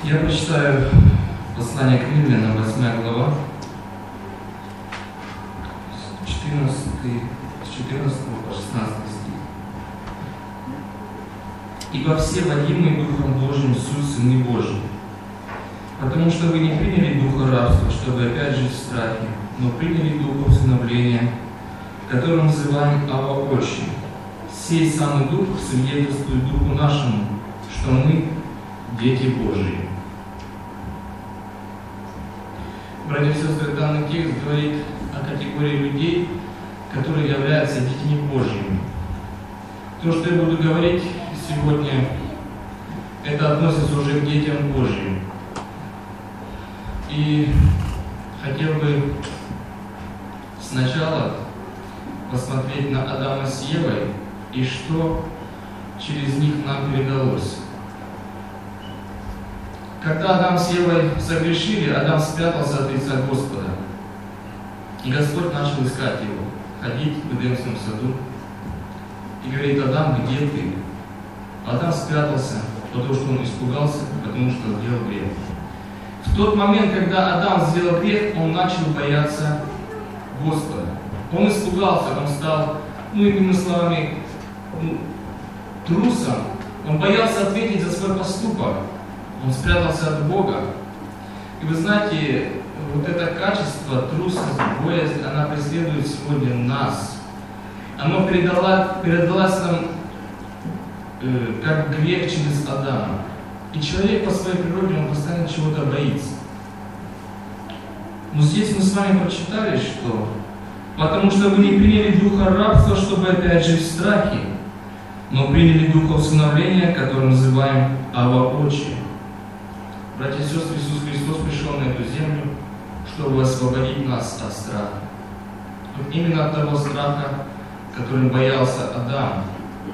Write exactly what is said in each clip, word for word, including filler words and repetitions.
Я прочитаю послание к Римлянам, восьмая глава, с четырнадцатого по шестнадцатый стих. «Ибо все водимые Духом Божьим суть сыны Божьи, потому что вы не приняли духа рабства, чтобы опять жить в страхе, но приняли духа усыновления, который называем Авва Отче. Сей самый Дух свидетельствует Духу нашему, что мы дети Божии». Братья и сестры, данный текст говорит о категории людей, которые являются детьми Божьими. То, что я буду говорить сегодня, это относится уже к детям Божьим. И хотел бы сначала посмотреть на Адама с Евой и что через них нам передалось. Когда Адам с Евой согрешили, Адам спрятался от лица Господа. И Господь начал искать его, ходить в Эдемском саду. И говорит: Адам, где ты? Адам спрятался, потому что он испугался, потому что сделал грех. В тот момент, когда Адам сделал грех, он начал бояться Господа. Он испугался, он стал, ну, иными словами, ну, трусом. Он боялся ответить за свой поступок. Он спрятался от Бога. И вы знаете, вот это качество, трусость, боязнь, она преследует сегодня нас. Оно передало, передалось нам э, как грех через Адама. И человек по своей природе, он постоянно чего-то боится. Но здесь мы с вами прочитали, что «потому что вы не приняли духа рабства, чтобы опять жить в страхе, но приняли духа усыновления, который называем Авва Отче». Братья и сестры, Иисус Христос пришел на эту землю, чтобы освободить нас от страха. Вот именно от того страха, которым боялся Адам.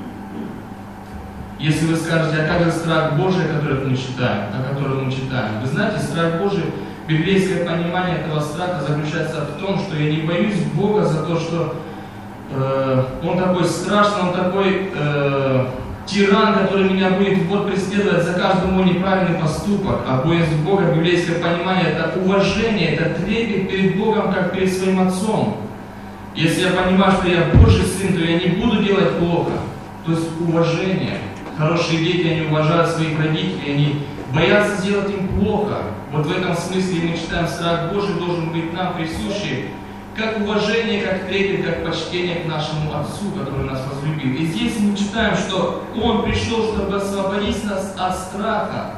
Если вы скажете, а как же страх Божий, который мы читаем, о котором мы читаем? Вы знаете, страх Божий, библейское понимание этого страха заключается в том, что я не боюсь Бога за то, что э, Он такой страшный, Он такой э, тиран, который меня будет вот преследовать за каждый мой неправильный поступок. А боязнь Бога, библейское понимание, это уважение, это трепет перед Богом, как перед своим Отцом. Если я понимаю, что я Божий сын, то я не буду делать плохо. То есть уважение. Хорошие дети, они уважают своих родителей, они боятся сделать им плохо. Вот в этом смысле мы читаем, страх Божий должен быть нам присущий, как уважение, как трепет, как почтение к нашему Отцу, который нас возлюбил. И здесь мы читаем, что Он пришел, чтобы освободить нас от страха.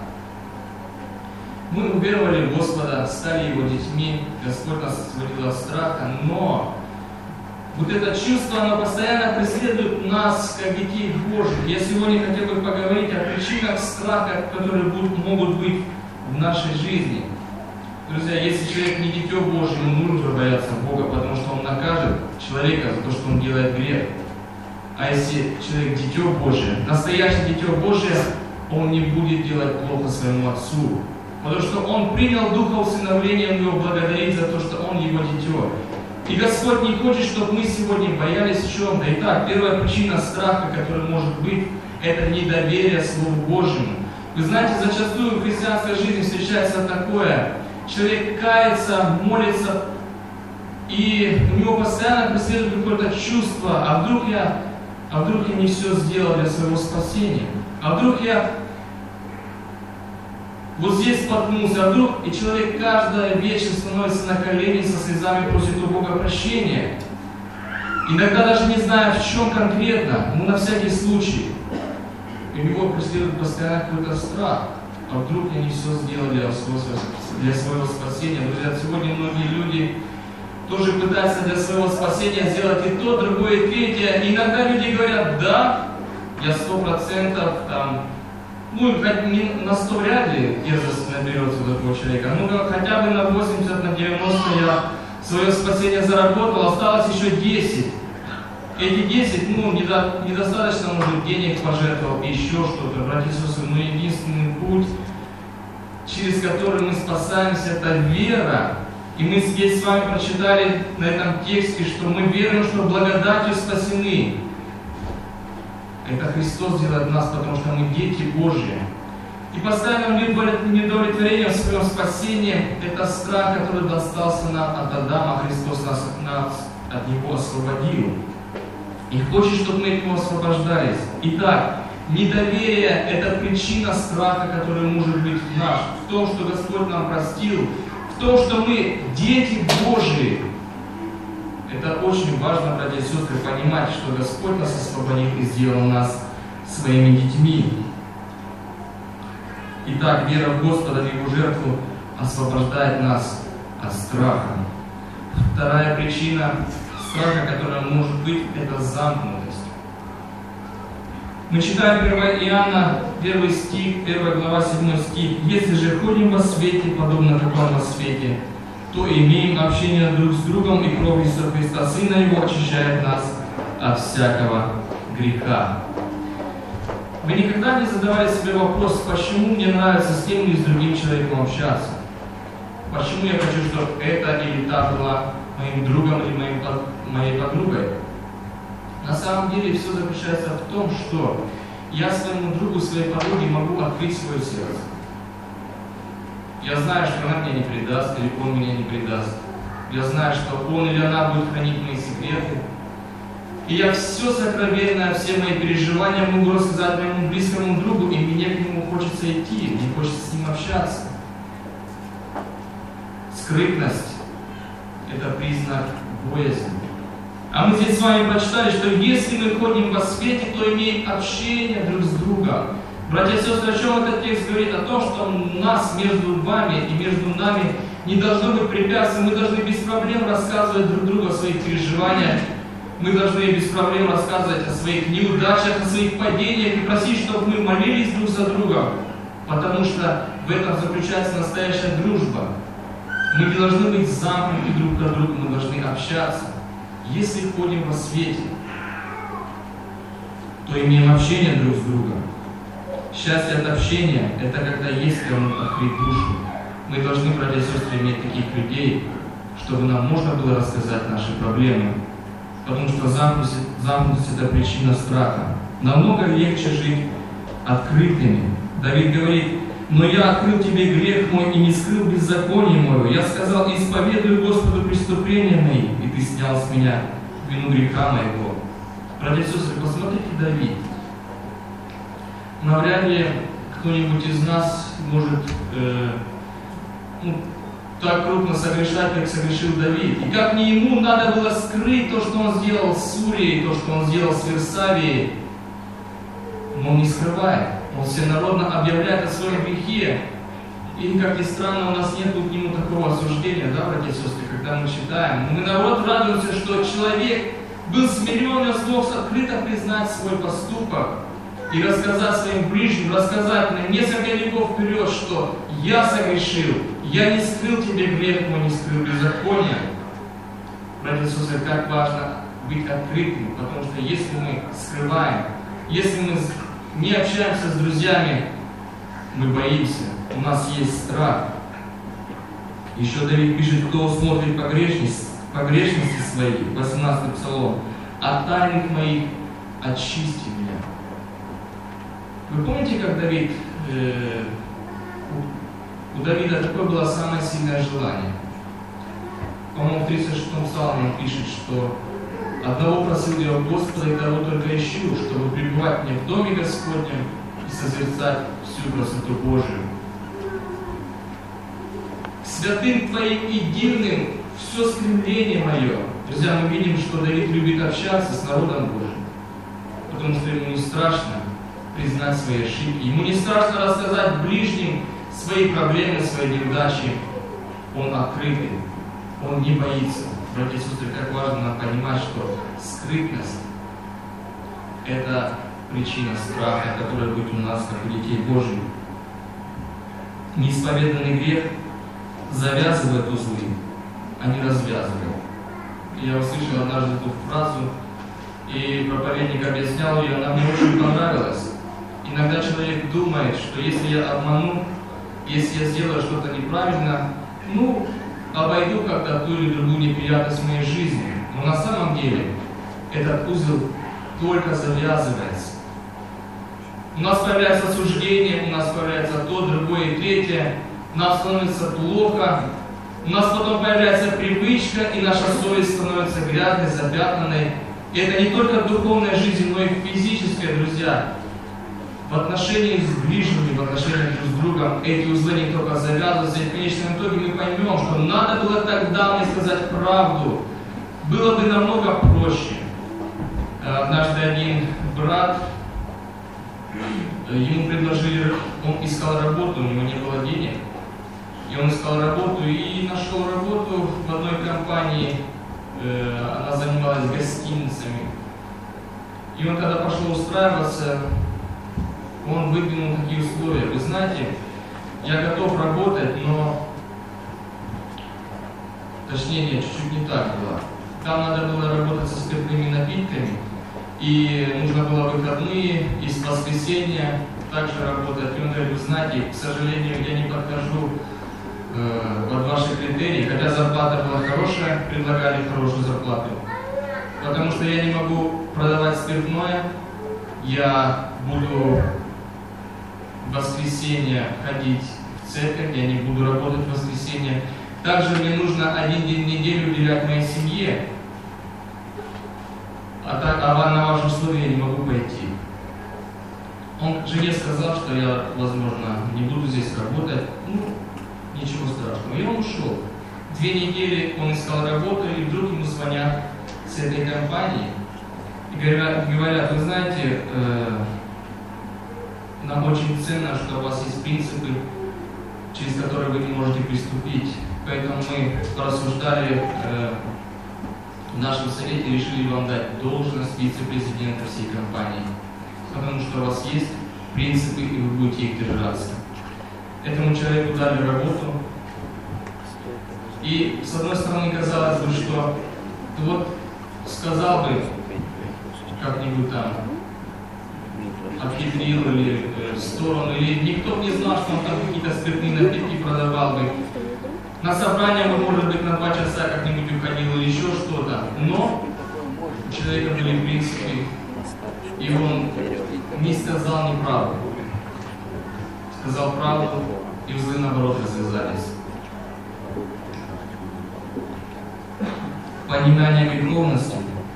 Мы уверовали в Господа, стали Его детьми, Господь нас освободил от страха, но вот это чувство, оно постоянно преследует нас, как детей Божьих. Я сегодня хотел бы поговорить о причинах страха, которые будут, могут быть в нашей жизни. Друзья, если человек не дитё Божье, ему нужно бояться Бога, потому что Он накажет человека за то, что он делает грех. А если человек дитё Божие, настоящее дитё Божие, он не будет делать плохо своему Отцу. Потому что он принял духа усыновления, он его благодарит за то, что он его дитё. И Господь не хочет, чтобы мы сегодня боялись чего-то. Итак, первая причина страха, которая может быть, это недоверие Слову Божьему. Вы знаете, зачастую в христианской жизни встречается такое. Человек кается, молится, и у него постоянно преследует какое-то чувство, а вдруг я, а вдруг я не все сделал для своего спасения, а вдруг я вот здесь споткнулся, а вдруг, и человек каждый вечер становится на колени, со слезами просит у Бога прощения. Иногда даже не зная, в чем конкретно, но на всякий случай. И его преследует постоянно какой-то страх. А вдруг я не все сделал для своего, для своего спасения. Друзья, сегодня многие люди тоже пытаются для своего спасения сделать и то, другое, и третье. И иногда люди говорят, да, я сто процентов там, ну, не на сто вряд ли дерзость наберется у такого человека. Ну, хотя бы на восемьдесят, на девяносто я свое спасение заработал, осталось еще десять. Эти десять, ну, недо, недостаточно, может, денег пожертвовал, еще что-то. Братья и сестры, но единственный путь, через который мы спасаемся, это вера. И мы здесь с вами прочитали на этом тексте, что мы верим, что благодатью спасены. Это Христос делает нас, потому что мы дети Божьи. И постоянным неудовлетворением в своем спасении – это страх, который достался нам от Адама, Христос нас, нас от него освободил. И хочет, чтобы мы от него освобождались. Итак, недоверие – это причина страха, который может быть в нас, в том, что Господь нам простил, в том, что мы дети Божии. Это очень важно, братья и сестры, понимать, что Господь нас освободил и сделал нас своими детьми. Итак, вера в Господа, в Его жертву освобождает нас от страха. Вторая причина страха, которая может быть, это замкнутость. Мы читаем первое Иоанна, первый стих, первая глава, седьмой стих. «Если же ходим во свете, подобно как Он во свете, то имеем общение друг с другом, и кровь Иисуса Христа, Сына Его, очищает нас от всякого греха». Вы никогда не задавали себе вопрос, почему мне нравится с тем или с другим человеком общаться? Почему я хочу, чтобы это или та была моим другом или моим, моей подругой? На самом деле все заключается в том, что я своему другу, своей подруге могу открыть свое сердце. Я знаю, что она меня не предаст, или он меня не предаст. Я знаю, что он или она будет хранить мои секреты. И я все сокровенное, все мои переживания могу рассказать моему близкому другу, и мне к нему хочется идти, мне хочется с ним общаться. Скрытность – это признак боязни. А мы здесь с вами прочитали, что если мы ходим во свете, то имеем общение друг с другом. Братья и сестры, о чем этот текст говорит? О том, что у нас между вами и между нами не должно быть препятствий. Мы должны без проблем рассказывать друг другу о своих переживаниях. Мы должны без проблем рассказывать о своих неудачах, о своих падениях и просить, чтобы мы молились друг за другом. Потому что в этом заключается настоящая дружба. Мы не должны быть замкнуты друг от друга, мы должны общаться. Если ходим во свете, то имеем общение друг с другом. Счастье от общения – это когда есть кому открыть душу. Мы должны, братья и сестры, иметь таких людей, чтобы нам можно было рассказать наши проблемы. Потому что замкнутость, замкнутость – это причина страха. Намного легче жить открытыми. Давид говорит: «Но я открыл тебе грех мой и не скрыл беззаконие моего. Я сказал: исповедую Господу преступления мои, и ты снял с меня вину греха моего». Братья и сестры, посмотрите Давид. Навряд ли кто-нибудь из нас может э, ну, так крупно согрешать, как согрешил Давид. И как не ему надо было скрыть то, что он сделал с Урией, то, что он сделал с Версавией, но он не скрывает. Он всенародно объявляет о своем грехе. И, как ни странно, у нас нет к нему такого осуждения, да, братья и сестры, когда мы читаем. Но мы, наоборот, радуемся, что человек был смирен и смог открыто признать свой поступок и рассказать своим ближним, рассказать на несколько веков вперед, что я согрешил, я не скрыл тебе грех мой, не скрыл беззакония. Братья и сестры, как важно быть открытым, потому что если мы скрываем, если мы не общаемся с друзьями, мы боимся, у нас есть страх. Еще Давид пишет: кто усмотрит погрешность, погрешности свои, восемнадцатый псалом, от тайных моих очисти меня. Вы помните, как Давид, э, у, у Давида такое было самое сильное желание? По-моему, в тридцать шестом псалме он пишет, что одного просил я у Господа, и того только ищу, чтобы пребывать мне в доме Господнем и созерцать всю красоту Божию. Святым Твоим и дивным все стремление мое. Друзья, мы видим, что Давид любит общаться с народом Божьим, потому что ему не страшно признать свои ошибки, ему не страшно рассказать ближним свои проблемы, свои неудачи. Он открытый, он не боится. Братья и сестры, как важно нам понимать, что скрытность – это причина страха, которая будет у нас, как у детей Божьих. Неисповеданный грех завязывает узлы, а не развязывает. Я услышал однажды эту фразу, и проповедник объяснял ее, она мне очень понравилась. Иногда человек думает, что если я обману, если я сделаю что-то неправильно, ну, обойду как-то ту или другую неприятность в моей жизни. Но на самом деле этот узел только завязывается. У нас появляется осуждение, у нас появляется то, другое и третье. Нам становится плохо. У нас потом появляется привычка, и наша совесть становится грязной, запятнанной. И это не только в духовной жизни, но и в физической, друзья. В отношении с ближними, в отношении друг с другом эти узлы не только завязываются, и в конечном итоге мы поймем, что надо было тогда мне сказать правду. Было бы намного проще. Однажды один брат, ему предложили, он искал работу, у него не было денег. И он искал работу и нашел работу в одной компании, она занималась гостиницами. И он когда пошел устраиваться, он выдвинул такие условия. Вы знаете, я готов работать, но, точнее нет, чуть-чуть не так было. Там надо было работать со спиртными напитками, и нужно было выходные, и с воскресенья также работать. И он говорит, вы знаете, к сожалению, я не подхожу э, под ваши критерии, хотя зарплата была хорошая, предлагали хорошую зарплату. Потому что я не могу продавать спиртное, я буду в воскресенье ходить в церковь, я не буду работать в воскресенье. Также мне нужно один день в неделю уделять моей семье, а, так, а на ваши условия я не могу пойти. Он жене сказал, что я, возможно, не буду здесь работать. Ну, ничего страшного. И он ушел. Две недели он искал работу, и вдруг ему звонят с этой компании и говорят, говорят вы знаете, э, нам очень ценно, что у вас есть принципы, через которые вы не можете приступить. Поэтому мы порассуждали э, в нашем совете и решили вам дать должность вице-президента всей компании. Потому что у вас есть принципы, и вы будете их держаться. Этому человеку дали работу. И с одной стороны казалось бы, что ты вот сказал бы как-нибудь там, обхитрил или э, в сторону, или никто бы не знал, что он там какие-то спиртные напитки продавал бы. На собрание он, может быть, на два часа как-нибудь уходил или еще что-то. Но у человека были принципы, и он не сказал неправду. Сказал правду, и узлы наоборот развязались. Понимание греховности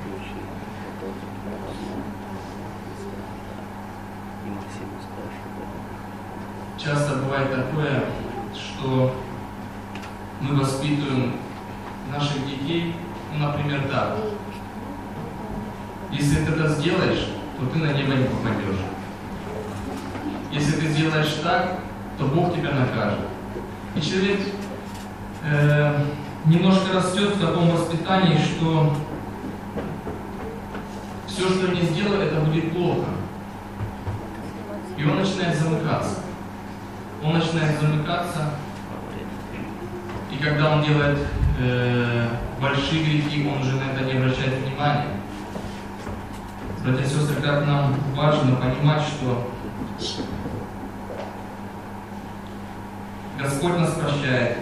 часто бывает такое, что мы воспитываем наших детей, ну, например, так. Если ты это сделаешь, то ты на небо не попадешь. Если ты сделаешь так, то Бог тебя накажет. И человек э, немножко растет в таком воспитании, что все, что я не сделаю, это будет плохо. И он начинает замыкаться. Он начинает замыкаться, и когда он делает э, большие грехи, он уже на это не обращает внимания. Братья и сестры, как нам важно понимать, что Господь нас прощает,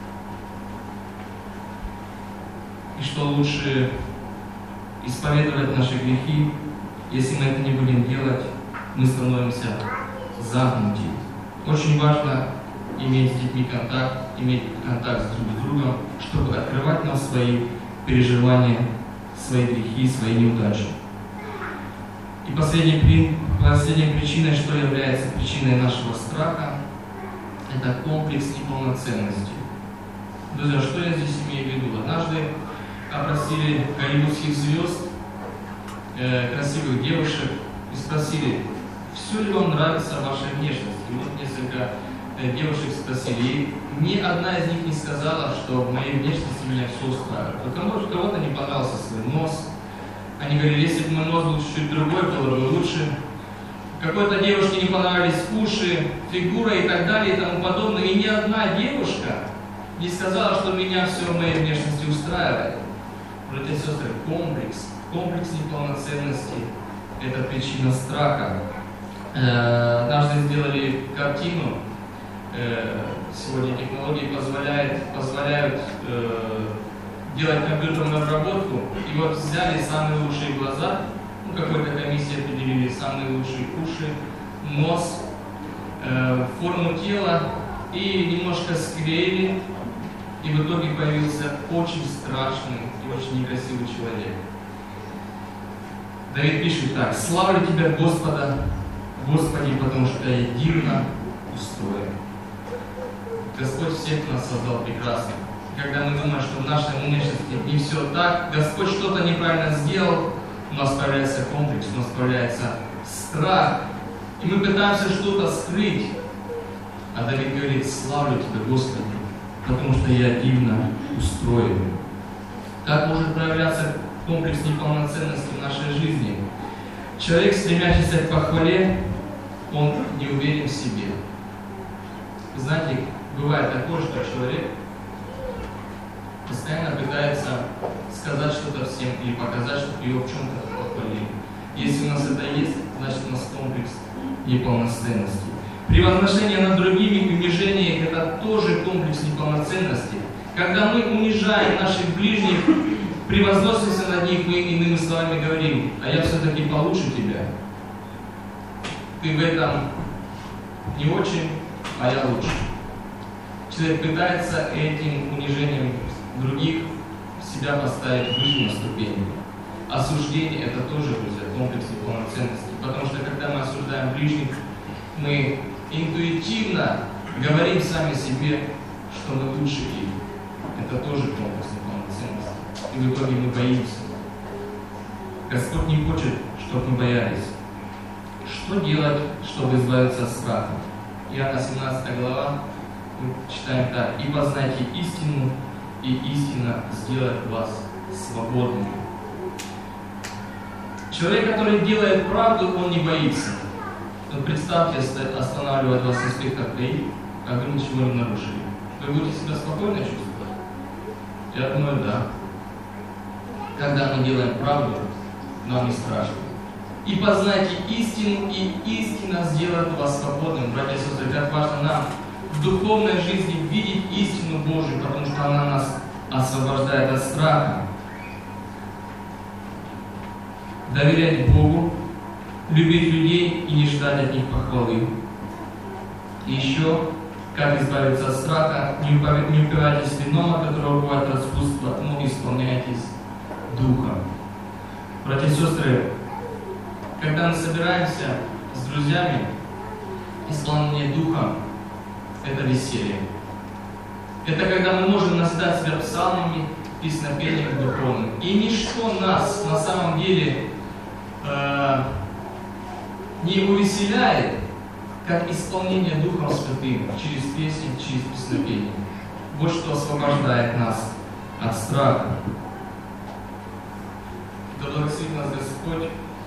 и что лучше исповедовать наши грехи. Если мы это не будем делать, мы становимся замкнуты. Очень важно иметь с детьми контакт, иметь контакт с друг с другом, чтобы открывать нам свои переживания, свои грехи, свои неудачи. И последней, последней причиной, что является причиной нашего страха, это комплекс неполноценности. Друзья, что я здесь имею в виду? Однажды опросили голливудских звезд, э, красивых девушек, и спросили, все ли вам нравится ваша внешность? И вот несколько э, девушек спросили, и ни одна из них не сказала, что в моей внешности меня все устраивает. У кого-то не понравился свой нос. Они говорили, если бы мой нос был чуть-чуть другой, было бы лучше. Какой-то девушке не понравились уши, фигура и так далее и тому подобное. И ни одна девушка не сказала, что меня все в моей внешности устраивает. Братья и сестры, комплекс, комплекс неполноценности – это причина страха. Однажды сделали картину, сегодня технологии позволяют, позволяют делать компьютерную обработку, и вот взяли самые лучшие глаза, ну, какой-то комиссии определили самые лучшие уши, нос, э, форму тела и немножко склеили, и в итоге появился очень страшный и очень некрасивый человек. Давид пишет так: «Славлю Тебя, Господа, Господи, потому что я дивно устроен». Господь всех нас создал прекрасно. Когда мы думаем, что в нашей внешности не все так, Господь что-то неправильно сделал, у нас появляется комплекс, у нас появляется страх, и мы пытаемся что-то скрыть. А Давид говорит: «Славлю Тебя, Господи, потому что я дивно устроен». Как может проявляться комплекс неполноценности в нашей жизни? Человек, стремящийся к похвале, он не уверен в себе. Знаете, бывает такое, что человек постоянно пытается сказать что-то всем или показать, чтобы его в чем-то похвалили. Если у нас это есть, значит у нас комплекс неполноценности. Превозношение над другими и унижение – это тоже комплекс неполноценности. Когда мы унижаем наших ближних, превозносимся над них, мы иными словами говорим: «А я все-таки получше тебя. Ты в этом не очень, а я лучше». Человек пытается этим унижением других себя поставить выше на ступени. Осуждение – это тоже, друзья, комплекс неполноценности. Потому что когда мы осуждаем ближних, мы интуитивно говорим сами себе, что мы лучше их. Это тоже комплекс неполноценности. И в итоге мы боимся. Господь не хочет, чтобы мы боялись. Что делать, чтобы избавиться от страха? Иоанна семнадцатая глава, мы читаем так: «И познайте истину, и истина сделает вас свободными». Человек, который делает правду, он не боится. Вот представьте, останавливает вас инспектор ГАИ, а вы ничего не нарушили. Вы будете себя спокойно чувствовать? Я думаю, да. Когда мы делаем правду, нам не страшно. «И познайте истину, и истина сделает вас свободным». Братья и сестры, как важно нам в духовной жизни видеть истину Божию, потому что она нас освобождает от страха. Доверять Богу, любить людей и не ждать от них похвалы. И еще, как избавиться от страха: не упивайтесь вином, от которого бывает распутство, но исполняйтесь Духом. Братья и сестры, когда мы собираемся с друзьями, исполнение Духа – это веселье. Это когда мы можем назидать себя псалмами, песнопением духовным. И ничто нас на самом деле э, не увеселяет, как исполнение Духом Святым через песни, через песнопение. Вот что освобождает нас от страха. Да благословит нас Господь,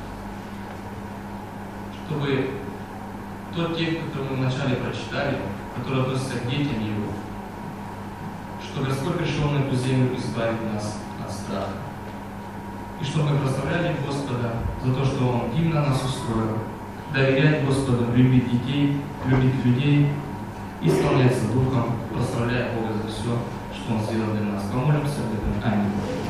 чтобы тот текст, который мы вначале прочитали, который относится к детям Его, что Господь пришел на эту землю избавить нас от страха. И чтобы мы прославляли Господа за то, что Он именно нас устроил, доверять Господу, любить детей, любить людей, исполняться Духом, прославляя Бога за все, что Он сделал для нас. Помолимся об этом. Аминь.